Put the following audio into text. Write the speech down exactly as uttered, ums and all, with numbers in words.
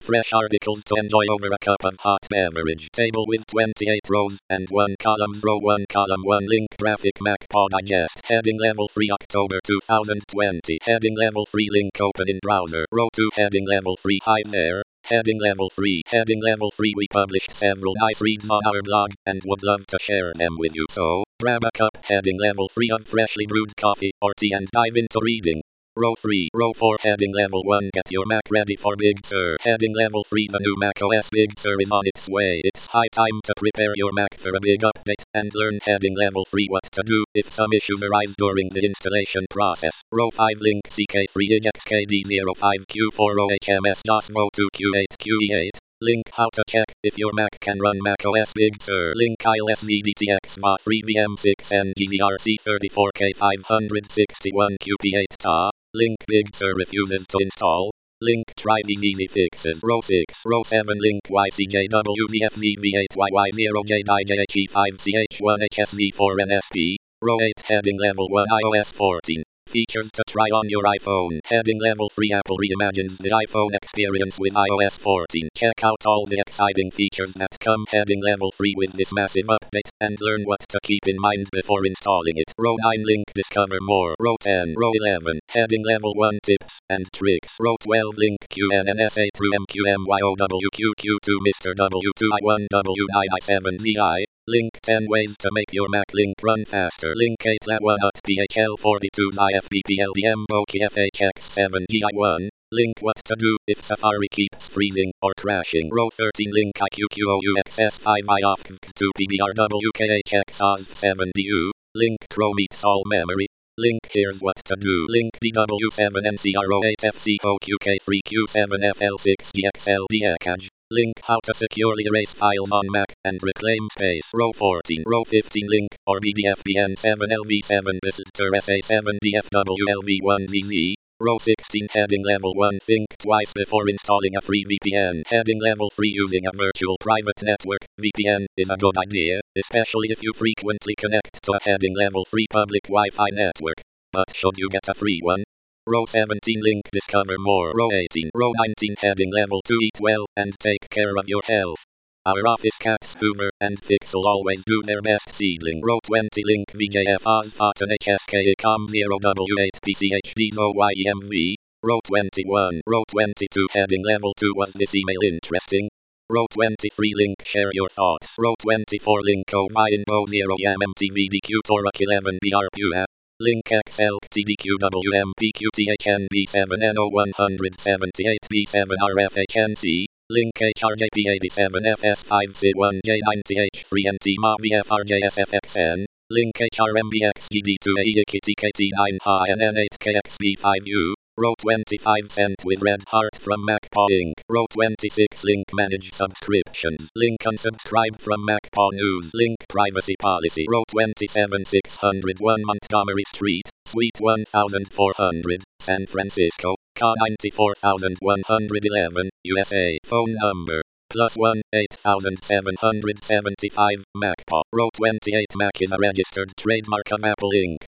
Fresh articles to enjoy over a cup of hot beverage. Table with twenty-eight rows and one column. Row one column one link graphic MacPaw Digest. Heading level three October two thousand twenty. Heading level three link open in browser. Row two heading level three hide there. Heading level three. Heading level three. We published several nice reads on our blog and would love to share them with you. So, grab a cup. Heading level three of freshly brewed coffee or tea and dive into reading. Row three. Row four. Heading level one. Get your Mac ready for Big Sur. Heading level three. The new macOS Big Sur is on its way. It's high time to prepare your Mac for a big update and learn heading level three what to do if some issues arise during the installation process. Row five. Link C K three I X K D zero five Q four zero H M S DOS Mo two Q eight Q E eight. Link how to check if your Mac can run macOS Big Sur. Link I L S Z D T X M A three V M six N G Z R C thirty-four K five sixty-one Q P eight T A. Link Big Sur refuses to install. Link try these easy fixes. Row six. Row seven. Link Y C J W Z F Z V eight Y Y zero J I J H E five C H one H S Z four N S P. Row eight. Heading level one i O S fourteen. Features to try on your iPhone. Heading level three. Apple reimagines the iPhone experience with i O S fourteen. Check out all the exciting features that come heading level three with this massive update and learn what to keep in mind before installing it. Row nine. Link discover more. Row ten. Row eleven. Heading level one tips and tricks. Row twelve. Link Q N N S A through M Q M Y O W Q Q two Mister W two I one W nine I seven Z I. Link ten ways to make your Mac link run faster. Link eight L A one at P H L forty-two I F B P L D M O K F H X seven G I one. Link what to do if Safari keeps freezing or crashing. Row thirteen. Link I Q Q O U X S five I O F K two P B R W K H X O S seven D U. Link Chrome eats all memory. Link here's what to do. Link D W seven N C R O eight F C O Q K three Q seven F L six G X L D Ecage. Link how to securely erase files on Mac and reclaim space. Row fourteen. Row fifteen. Link or B D F B N seven L V seven Visitor S A seven D F W L V one Z Z. Row sixteen. Heading level one. Think twice before installing a free V P N. Heading level three. Using a virtual private network V P N is a good idea, especially if you frequently connect to a heading level three public Wi-Fi network. But should you get a free one? Row seventeen. Link discover more. Row eighteen. Row nineteen. Heading level two. Eat well and take care of your health. Our office cats Hoover and Fixel always do their best seedling. Row twenty. Link V J F Oz Foton H S K I C O M zero W eight P C H D O Y E M V. Row twenty-one. Row twenty-two. Heading level two. Was this email interesting? Row twenty-three. Link share your thoughts. Row twenty-four. Link O Y N O zero M M T V D Q Torak eleven B R P U A. Link X L T D Q W M P Q T H N B seven N O one seventy-eight B seven R F H N C. Link H R J P eighty-seven F S five C one J ninety H three N T M A V F R J S F X N. Link H R M B X G D two A E K T K T nine H N N eight K X B five U. Row twenty-five. Sent with red heart from MacPaw Incorporated. Row twenty-six. Link manage subscriptions. Link unsubscribe from MacPaw News. Link privacy policy. Row twenty-seven. six oh one Montgomery Street, Suite one thousand four hundred, San Francisco, C A ninety-four thousand one hundred eleven, U S A. Phone number plus one eight seven seven seven five MacPaw. Row twenty-eight. Mac is a registered trademark of Apple Incorporated.